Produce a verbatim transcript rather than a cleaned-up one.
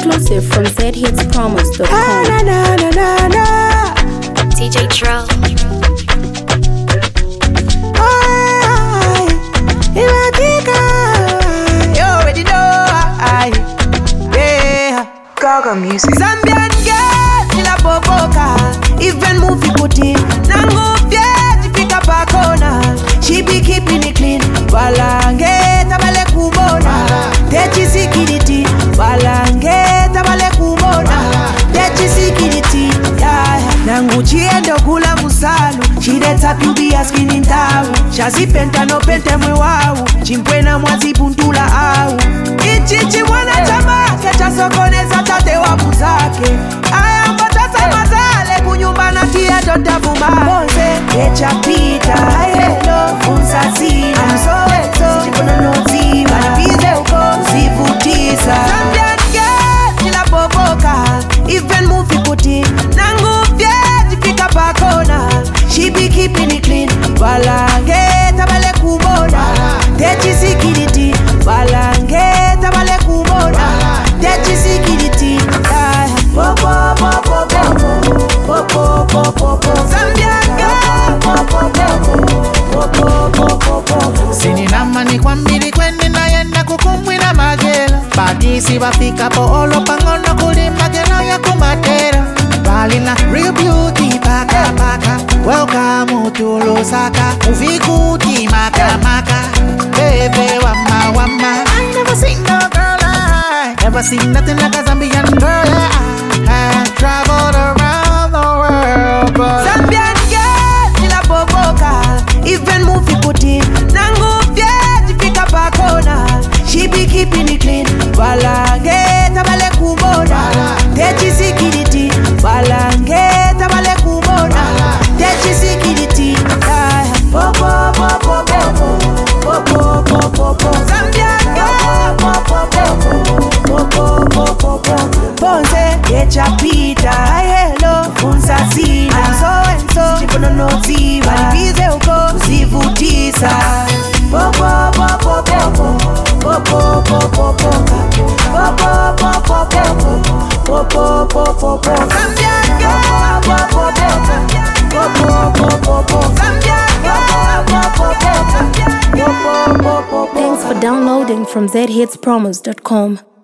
Exclusive from z hits promos dot com. Na na na na na. D J Dro. Oh, Imatika. You already know. I, yeah. Gaga music. Zambian girl, ila boboka. Even movie puti. Nangu fiat, pika pakona. She be keeping it clean. Balange, tabale kubona. Techi sikiditi. Balange, tabale kubona. Techi sikiditi. Yeah. Nangu chiendo kula musalu. She the tap you be asking in tawu. Shazi penta no pente mwe wau. Chimpwena mwazi puntula au. Ichichi mwana chama. Kecha sokoneza tate wa muzake. Aya mbotasa mazale. Kunyumba na tia dota vuma. Bonze, kecha pita. Hello, funsa zina. I'm so so. Chikono no ziva. Manipize uko, zivutisa. Zambian girl, nila boboka. Even movie puti. Nangu fiat, pika pakona. She be keeping it clean. Balange, tabale kubona. Techi sikiditi. Balange, tabale kubona. Techi sikiditi. Popo, popo, popo. Popo, popo, popo. Zambian girl. Popo, popo, popo, popo. Sininama ni kwambili kwende naenda kukumbwina magela. Badisi wafika po olo pangono kuli magela ya kumatera. Balina real beauty paka paka. Welcome to Lusaka. Uvikuti maka maka. Baby wama wama. I never seen no girl like. Never seen nothing like a Zambian girl. I have traveled around the world, but Zambian girl, nila boboka. Even movie puti. Nangu fiat, pika pakona. She be keeping it clean. Balange, tabale kubona. Techi sikiditi. Balange, tabale kubona. Techi sikiditi. Popo, popo, popo. Popo, popo, popo. Zambian girl. Popo, popo. Popo, popo, popo. Ponze, kecha pita. Hello, funsa zina. I'm so and so. Chikono no ziva. Manipize uko, zivutisa. Popo, popo, popo. Popo, popo, popo. Popo, popo, popo. Popo, popo, popo. Zambian girl. Popo, popo. Popo, popo, popo. Zambian girl. Popo, popo. Popo, popo, popo. Thanks for downloading from z hits promos dot com.